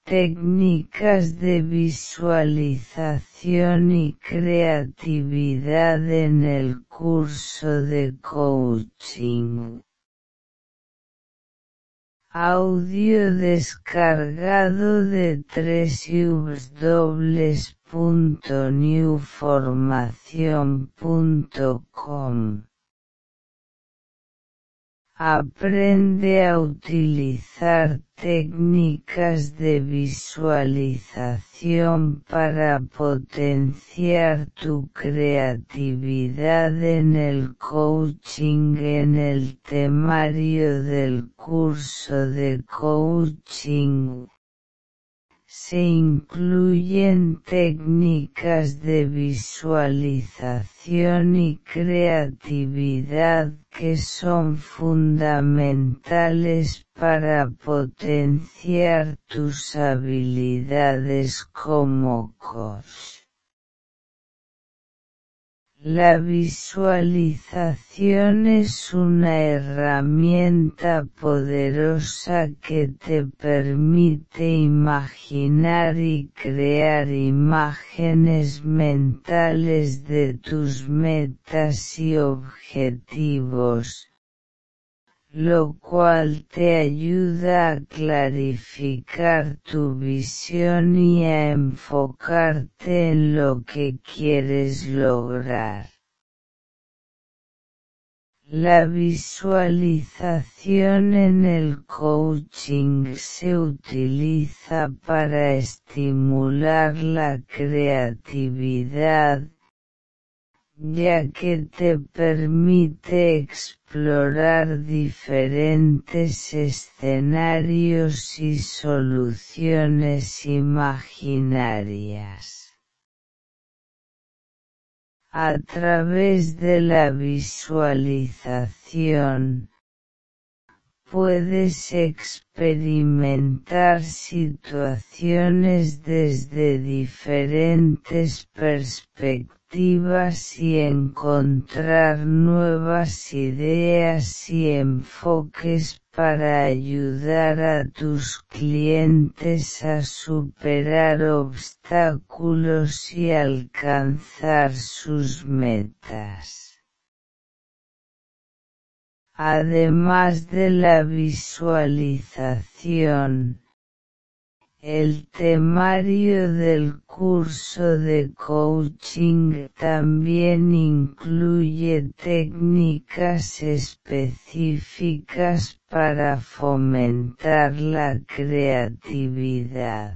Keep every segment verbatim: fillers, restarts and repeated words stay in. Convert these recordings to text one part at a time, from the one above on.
técnicas de visualización y creatividad en el curso de coaching. Audio descargado de doble u doble u doble u punto new formación punto com. Aprende a utilizar técnicas de visualización para potenciar tu creatividad en el coaching. En el temario del curso de coaching se incluyen técnicas de visualización y creatividad que son fundamentales para potenciar tus habilidades como coach. La visualización es una herramienta poderosa que te permite imaginar y crear imágenes mentales de tus metas y objetivos, lo cual te ayuda a clarificar tu visión y a enfocarte en lo que quieres lograr. La visualización en el coaching se utiliza para estimular la creatividad, ya que te permite explorar diferentes escenarios y soluciones imaginarias. A través de la visualización, puedes experimentar situaciones desde diferentes perspectivas y encontrar nuevas ideas y enfoques para ayudar a tus clientes a superar obstáculos y alcanzar sus metas. Además de la visualización, el temario del curso de coaching también incluye técnicas específicas para fomentar la creatividad.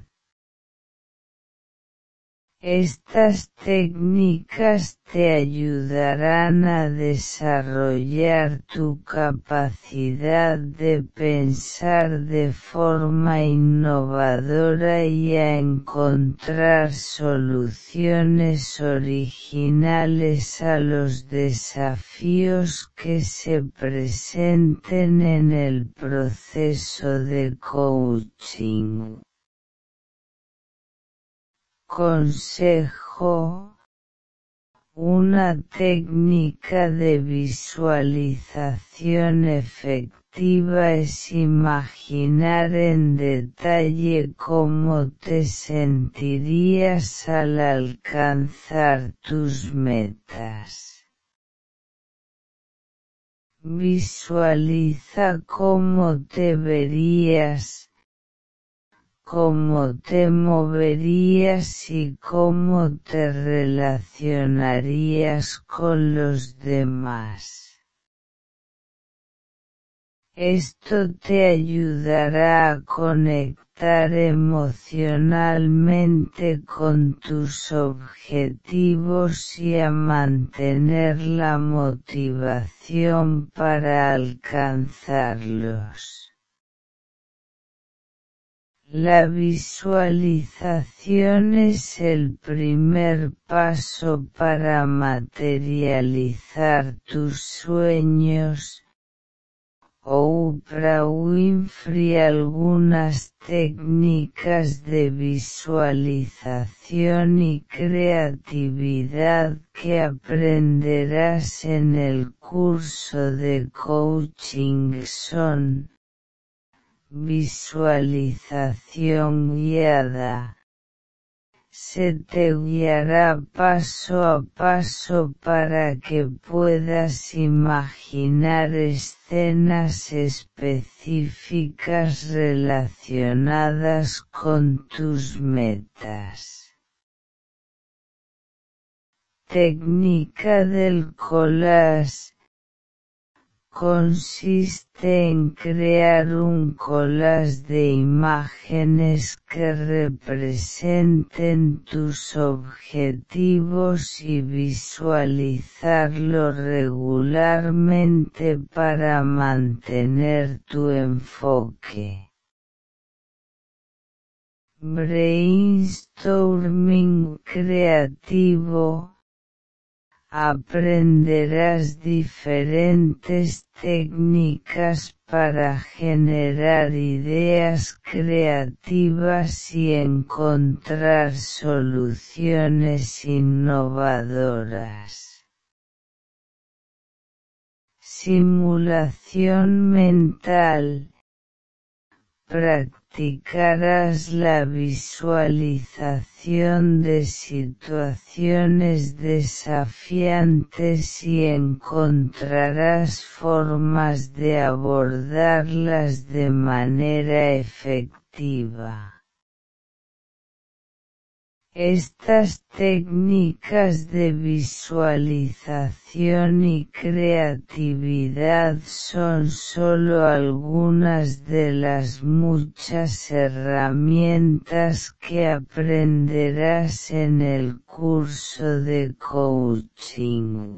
Estas técnicas te ayudarán a desarrollar tu capacidad de pensar de forma innovadora y a encontrar soluciones originales a los desafíos que se presenten en el proceso de coaching. Consejo: una técnica de visualización efectiva es imaginar en detalle cómo te sentirías al alcanzar tus metas. Visualiza cómo te verías, cómo te moverías y cómo te relacionarías con los demás. Esto te ayudará a conectar emocionalmente con tus objetivos y a mantener la motivación para alcanzarlos. La visualización es el primer paso para materializar tus sueños. Oprah Winfrey. Algunas técnicas de visualización y creatividad que aprenderás en el curso de coaching son: visualización guiada. Se te guiará paso a paso para que puedas imaginar escenas específicas relacionadas con tus metas. Técnica del collage. Consiste en crear un collage de imágenes que representen tus objetivos y visualizarlo regularmente para mantener tu enfoque. Brainstorming creativo. Aprenderás diferentes técnicas para generar ideas creativas y encontrar soluciones innovadoras. Simulación mental. Practicarás la visualización de situaciones desafiantes y encontrarás formas de abordarlas de manera efectiva. Estas técnicas de visualización y creatividad son solo algunas de las muchas herramientas que aprenderás en el curso de coaching.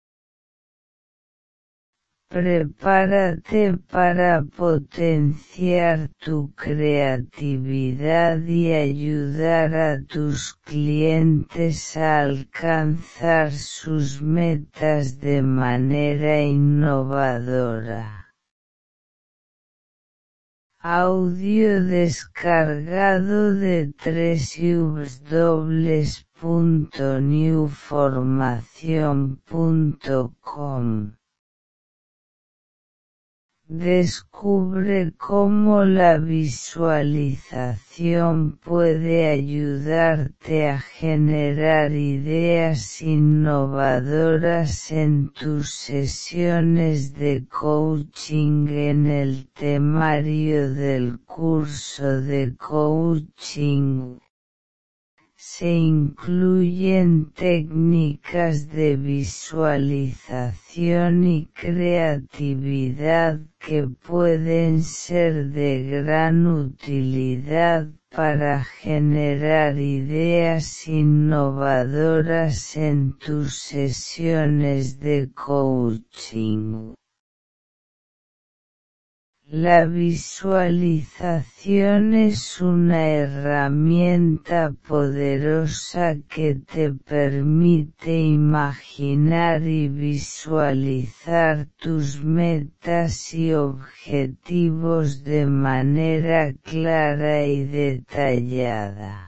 Prepárate para potenciar tu creatividad y ayudar a tus clientes a alcanzar sus metas de manera innovadora. Audio descargado de doble u doble u doble u punto new formación punto com. Descubre cómo la visualización puede ayudarte a generar ideas innovadoras en tus sesiones de coaching en el temario del curso de coaching. Se incluyen técnicas de visualización y creatividad que pueden ser de gran utilidad para generar ideas innovadoras en tus sesiones de coaching. La visualización es una herramienta poderosa que te permite imaginar y visualizar tus metas y objetivos de manera clara y detallada.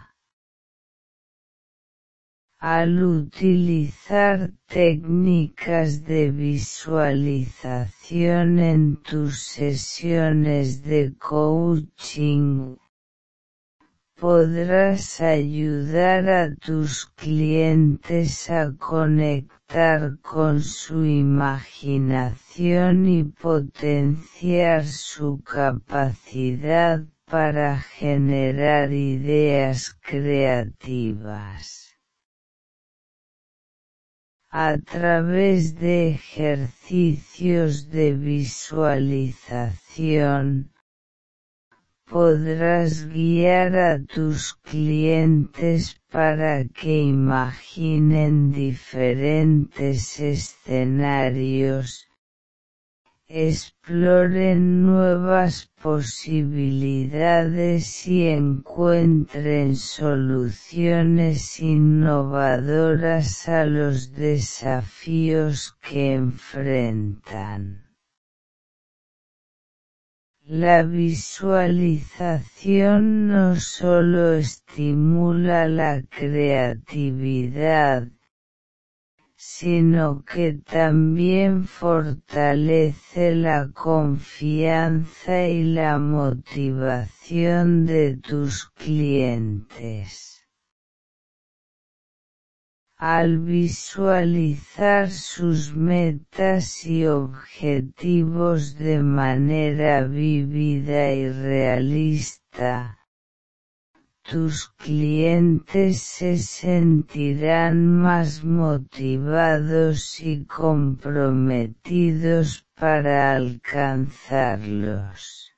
Al utilizar técnicas de visualización en tus sesiones de coaching, podrás ayudar a tus clientes a conectar con su imaginación y potenciar su capacidad para generar ideas creativas. A través de ejercicios de visualización, podrás guiar a tus clientes para que imaginen diferentes escenarios, exploren nuevas posibilidades y encuentren soluciones innovadoras a los desafíos que enfrentan. La visualización no solo estimula la creatividad, sino que también fortalece la confianza y la motivación de tus clientes. Al visualizar sus metas y objetivos de manera vívida y realista, tus clientes se sentirán más motivados y comprometidos para alcanzarlos.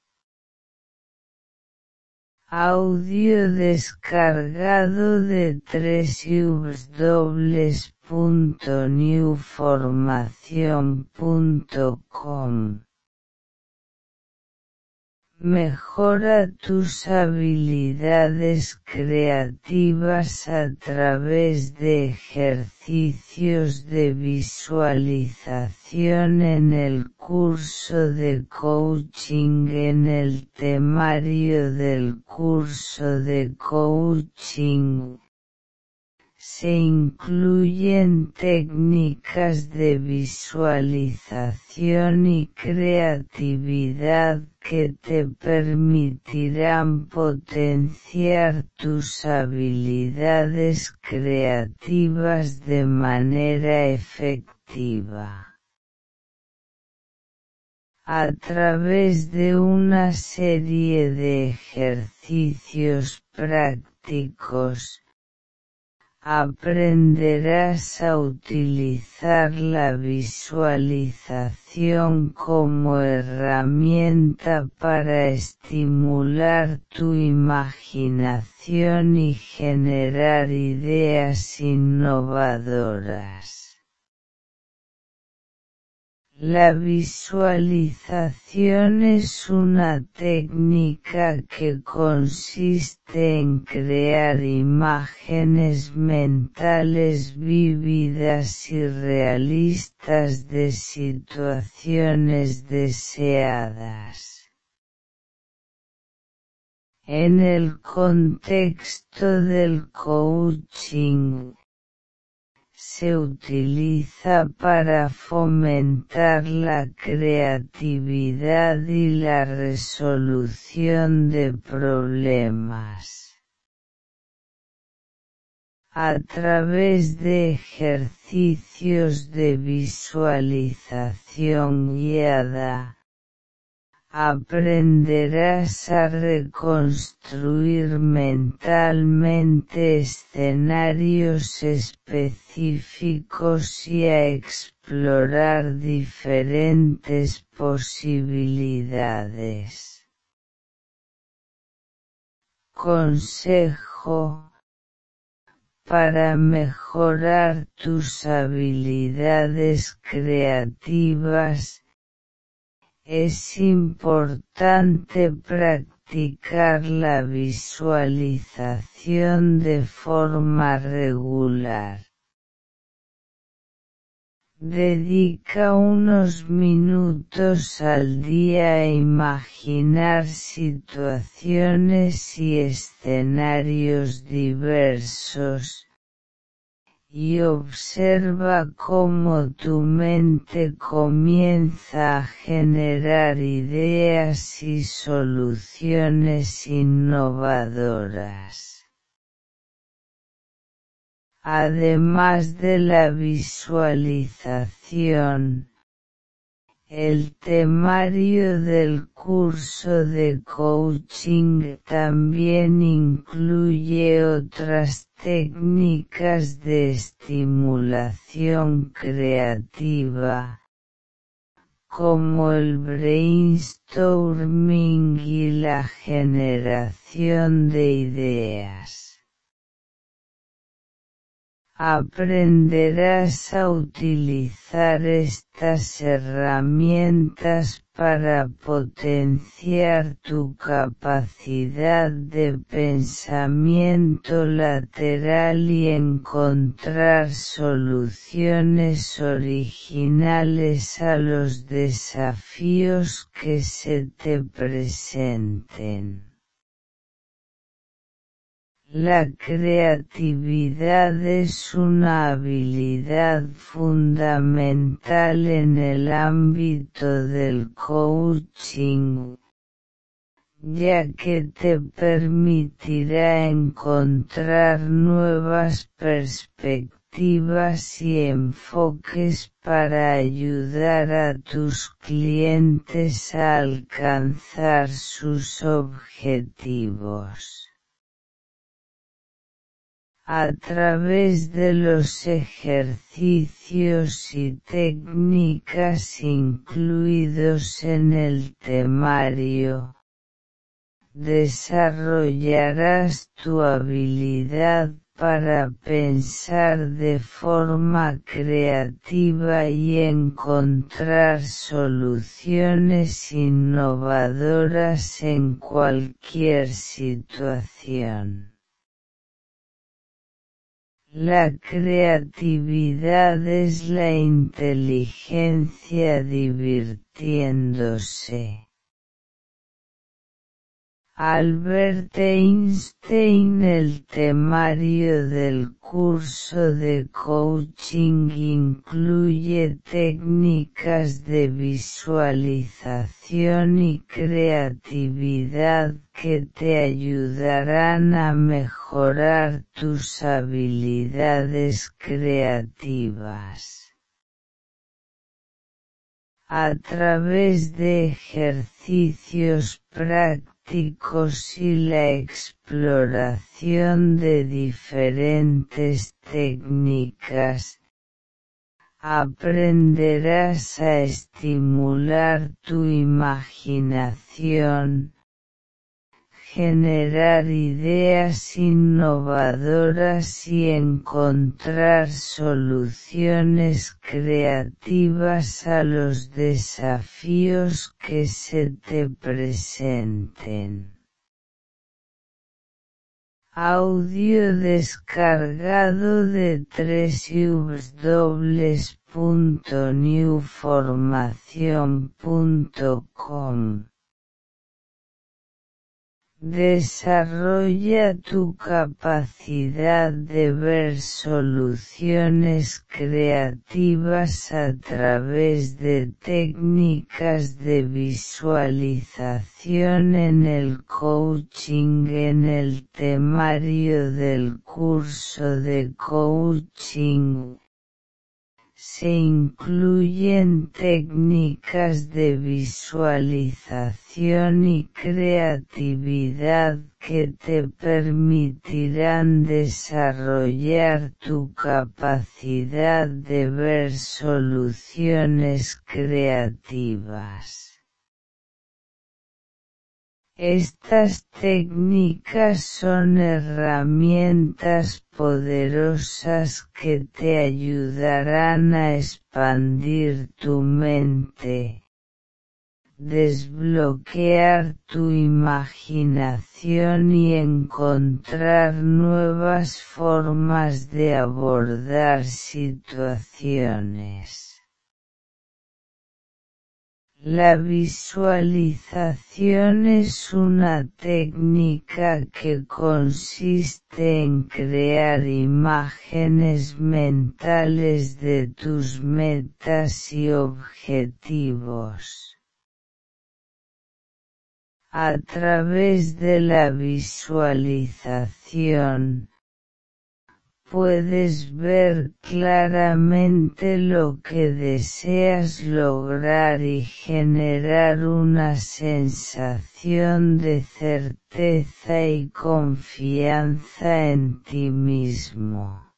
Audio descargado de doble u doble u doble u punto new formación punto com. Mejora tus habilidades creativas a través de ejercicios de visualización en el curso de coaching. En el temario del curso de coaching se incluyen técnicas de visualización y creatividad que te permitirán potenciar tus habilidades creativas de manera efectiva. A través de una serie de ejercicios prácticos, aprenderás a utilizar la visualización como herramienta para estimular tu imaginación y generar ideas innovadoras. La visualización es una técnica que consiste en crear imágenes mentales vívidas y realistas de situaciones deseadas. En el contexto del coaching, se utiliza para fomentar la creatividad y la resolución de problemas. A través de ejercicios de visualización guiada, aprenderás a reconstruir mentalmente escenarios específicos y a explorar diferentes posibilidades. Consejo: para mejorar tus habilidades creativas, es importante practicar la visualización de forma regular. Dedica unos minutos al día a imaginar situaciones y escenarios diversos, y observa cómo tu mente comienza a generar ideas y soluciones innovadoras. Además de la visualización, el temario del curso de coaching también incluye otras técnicas de estimulación creativa, como el brainstorming y la generación de ideas. Aprenderás a utilizar estas herramientas para potenciar tu capacidad de pensamiento lateral y encontrar soluciones originales a los desafíos que se te presenten. La creatividad es una habilidad fundamental en el ámbito del coaching, ya que te permitirá encontrar nuevas perspectivas y enfoques para ayudar a tus clientes a alcanzar sus objetivos. A través de los ejercicios y técnicas incluidos en el temario, desarrollarás tu habilidad para pensar de forma creativa y encontrar soluciones innovadoras en cualquier situación. La creatividad es la inteligencia divirtiéndose. Albert Einstein. El temario del curso de coaching incluye técnicas de visualización y creatividad que te ayudarán a mejorar tus habilidades creativas. A través de ejercicios prácticos y la exploración de diferentes técnicas, aprenderás a estimular tu imaginación, generar ideas innovadoras y encontrar soluciones creativas a los desafíos que se te presenten. Audio descargado de w w w punto new formación punto com. Desarrolla tu capacidad de ver soluciones creativas a través de técnicas de visualización en el coaching. En el temario del curso de coaching se incluyen técnicas de visualización y creatividad que te permitirán desarrollar tu capacidad de ver soluciones creativas. Estas técnicas son herramientas poderosas que te ayudarán a expandir tu mente, desbloquear tu imaginación y encontrar nuevas formas de abordar situaciones. La visualización es una técnica que consiste en crear imágenes mentales de tus metas y objetivos. A través de la visualización, puedes ver claramente lo que deseas lograr y generar una sensación de certeza y confianza en ti mismo.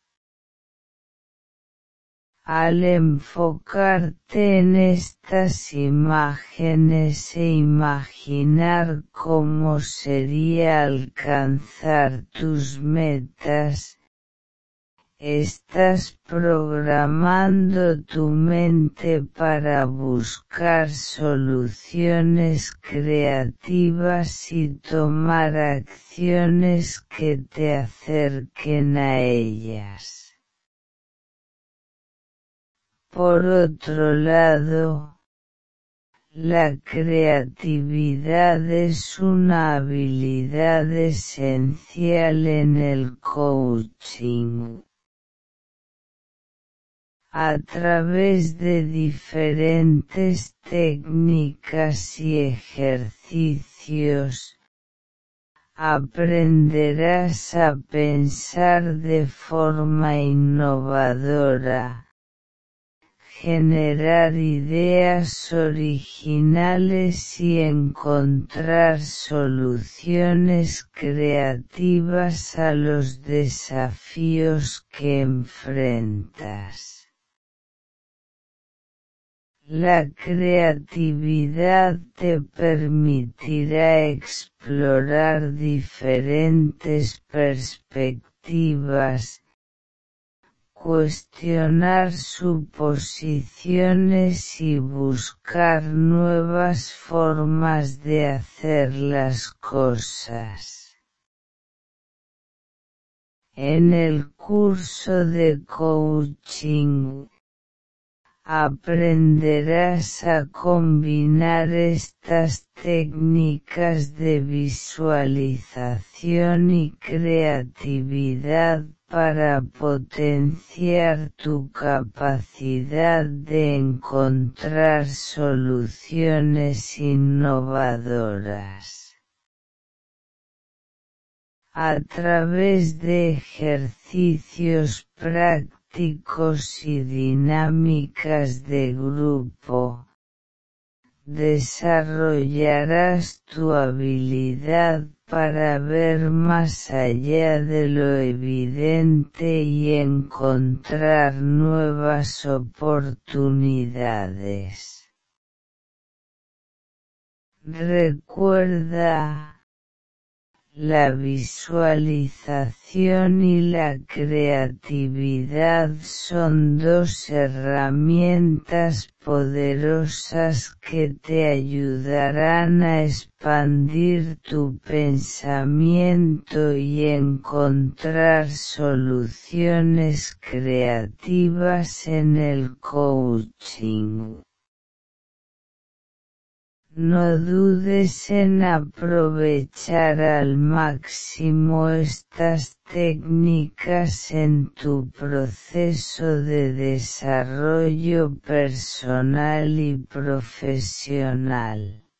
Al enfocarte en estas imágenes e imaginar cómo sería alcanzar tus metas, estás programando tu mente para buscar soluciones creativas y tomar acciones que te acerquen a ellas. Por otro lado, La creatividad es una habilidad esencial en el coaching. A través de diferentes técnicas y ejercicios, aprenderás a pensar de forma innovadora, generar ideas originales y encontrar soluciones creativas a los desafíos que enfrentas. La creatividad te permitirá explorar diferentes perspectivas, cuestionar suposiciones y buscar nuevas formas de hacer las cosas. En el curso de coaching, aprenderás a combinar estas técnicas de visualización y creatividad para potenciar tu capacidad de encontrar soluciones innovadoras. A través de ejercicios prácticos y dinámicas de grupo, desarrollarás tu habilidad para ver más allá de lo evidente y encontrar nuevas oportunidades. Recuerda, la visualización y la creatividad son dos herramientas poderosas que te ayudarán a expandir tu pensamiento y encontrar soluciones creativas en el coaching. No dudes en aprovechar al máximo estas técnicas en tu proceso de desarrollo personal y profesional.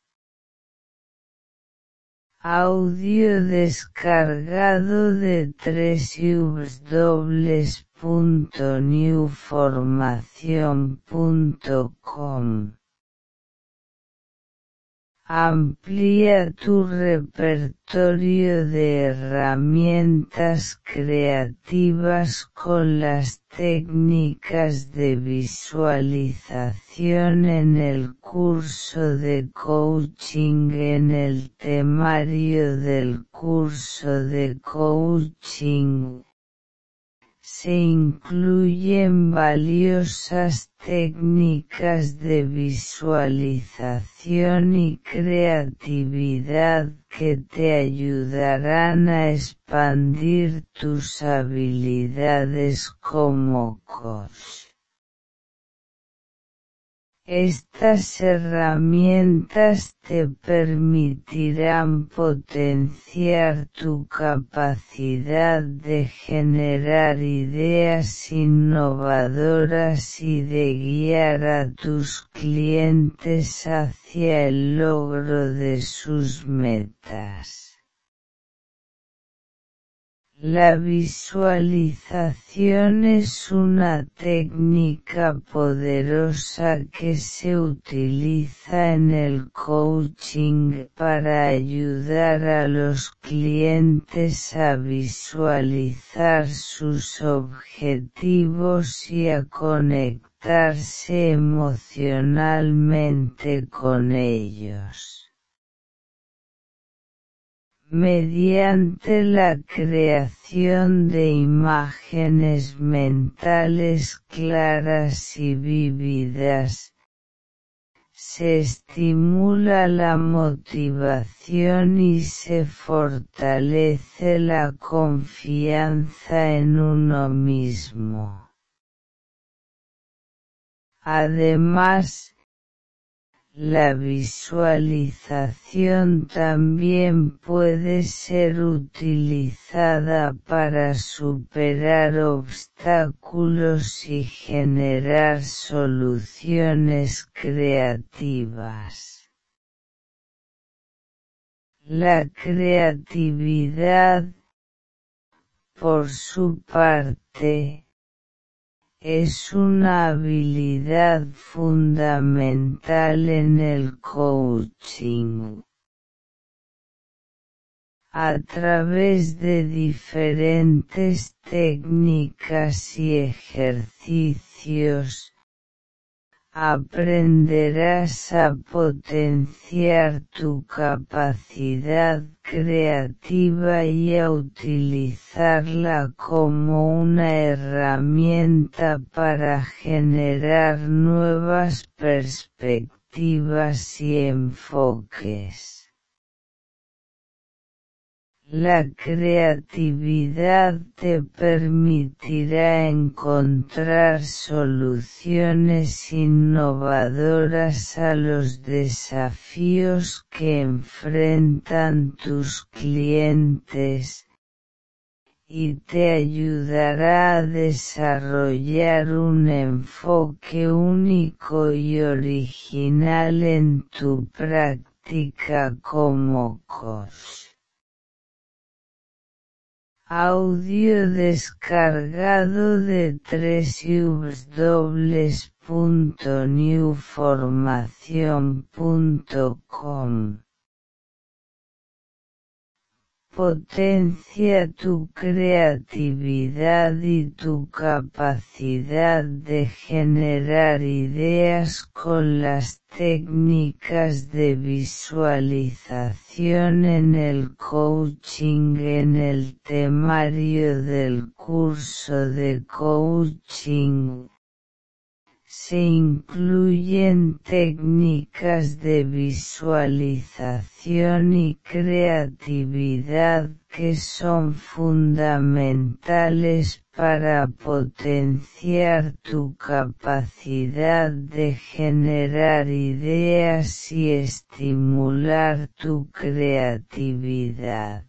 Audio descargado de doble u doble u doble u punto new formación punto com. Amplía tu repertorio de herramientas creativas con las técnicas de visualización en el curso de coaching. En el temario del curso de coaching se incluyen valiosas técnicas de visualización y creatividad que te ayudarán a expandir tus habilidades como coach. Estas herramientas te permitirán potenciar tu capacidad de generar ideas innovadoras y de guiar a tus clientes hacia el logro de sus metas. La visualización es una técnica poderosa que se utiliza en el coaching para ayudar a los clientes a visualizar sus objetivos y a conectarse emocionalmente con ellos. Mediante la creación de imágenes mentales claras y vívidas, se estimula la motivación y se fortalece la confianza en uno mismo. Además, La visualización también puede ser utilizada para superar obstáculos y generar soluciones creativas. La creatividad, por su parte, es una habilidad fundamental en el coaching. A través de diferentes técnicas y ejercicios, aprenderás a potenciar tu capacidad creativa y a utilizarla como una herramienta para generar nuevas perspectivas y enfoques. La creatividad te permitirá encontrar soluciones innovadoras a los desafíos que enfrentan tus clientes y te ayudará a desarrollar un enfoque único y original en tu práctica como coach. Audio descargado de doble u doble u doble u punto new formación punto com. Potencia tu creatividad y tu capacidad de generar ideas con las técnicas de visualización en el coaching. En el temario del curso de coaching se incluyen técnicas de visualización y creatividad que son fundamentales para potenciar tu capacidad de generar ideas y estimular tu creatividad.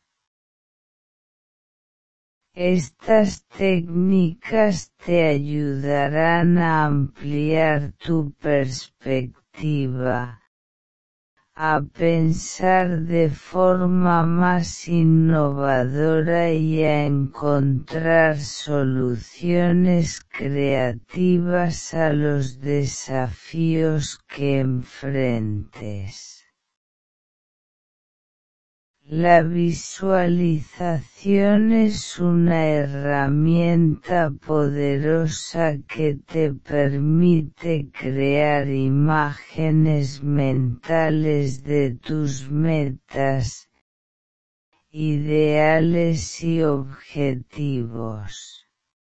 Estas técnicas te ayudarán a ampliar tu perspectiva, a pensar de forma más innovadora y a encontrar soluciones creativas a los desafíos que enfrentes. La visualización es una herramienta poderosa que te permite crear imágenes mentales de tus metas, ideales y objetivos.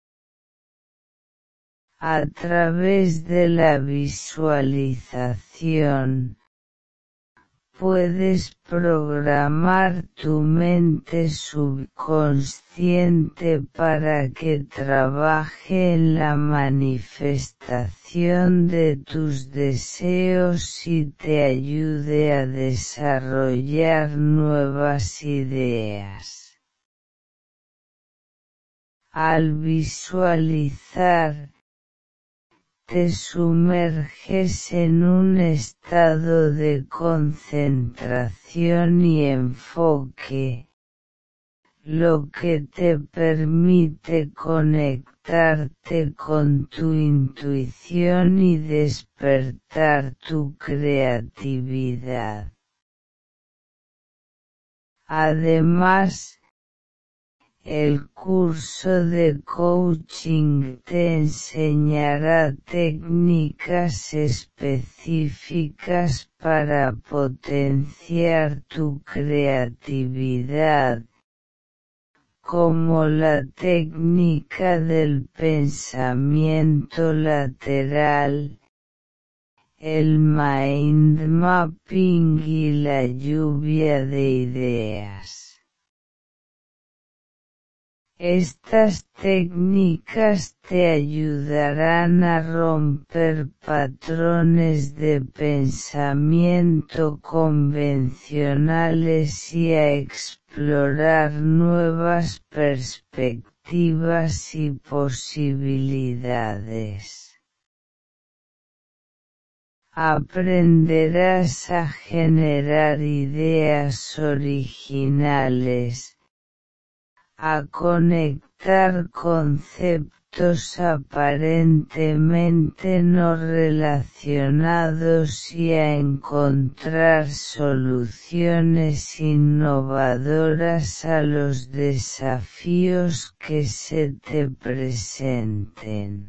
A través de la visualización, puedes programar tu mente subconsciente para que trabaje en la manifestación de tus deseos y te ayude a desarrollar nuevas ideas. Al visualizar, te sumerges en un estado de concentración y enfoque, lo que te permite conectarte con tu intuición y despertar tu creatividad. Además, el curso de coaching te enseñará técnicas específicas para potenciar tu creatividad, como la técnica del pensamiento lateral, el mind mapping y la lluvia de ideas. Estas técnicas te ayudarán a romper patrones de pensamiento convencionales y a explorar nuevas perspectivas y posibilidades. Aprenderás a generar ideas originales, a conectar conceptos aparentemente no relacionados y a encontrar soluciones innovadoras a los desafíos que se te presenten.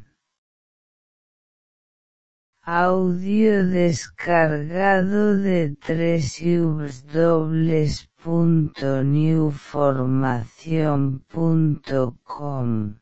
Audio descargado de doble u doble u doble u punto new formación punto com.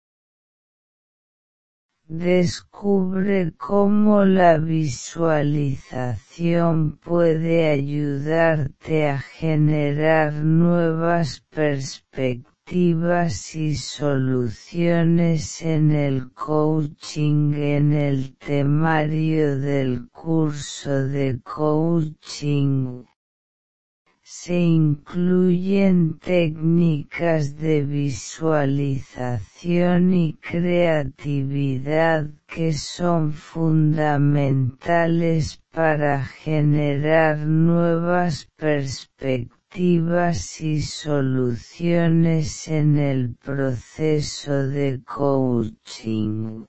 Descubre cómo la visualización puede ayudarte a generar nuevas perspectivas y soluciones en el coaching. En el temario del curso de coaching se incluyen técnicas de visualización y creatividad que son fundamentales para generar nuevas perspectivas y soluciones en el proceso de coaching.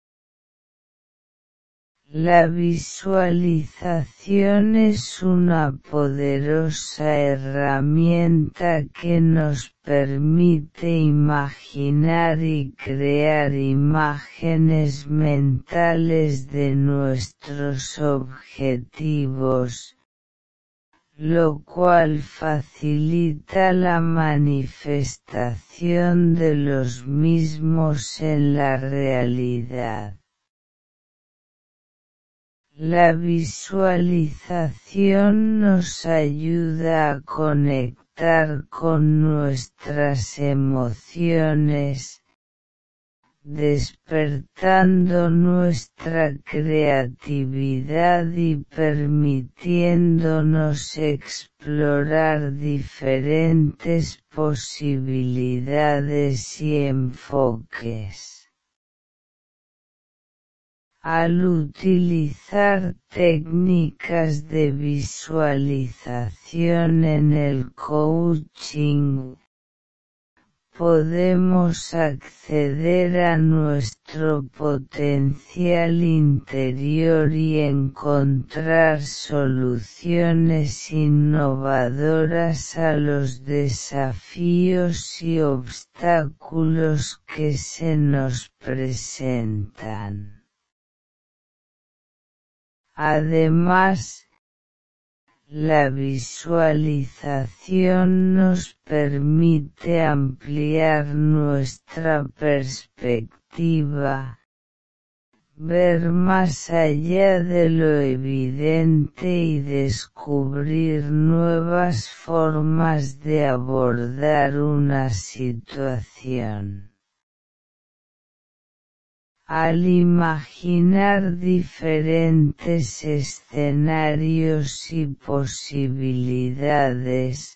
La visualización es una poderosa herramienta que nos permite imaginar y crear imágenes mentales de nuestros objetivos, lo cual facilita la manifestación de los mismos en la realidad. La visualización nos ayuda a conectar con nuestras emociones, despertando nuestra creatividad y permitiéndonos explorar diferentes posibilidades y enfoques. Al utilizar técnicas de visualización en el coaching, podemos acceder a nuestro potencial interior y encontrar soluciones innovadoras a los desafíos y obstáculos que se nos presentan. Además, la visualización nos permite ampliar nuestra perspectiva, ver más allá de lo evidente y descubrir nuevas formas de abordar una situación. Al imaginar diferentes escenarios y posibilidades,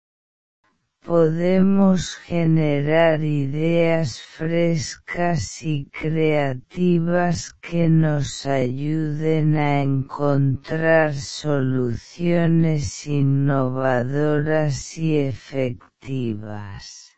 podemos generar ideas frescas y creativas que nos ayuden a encontrar soluciones innovadoras y efectivas.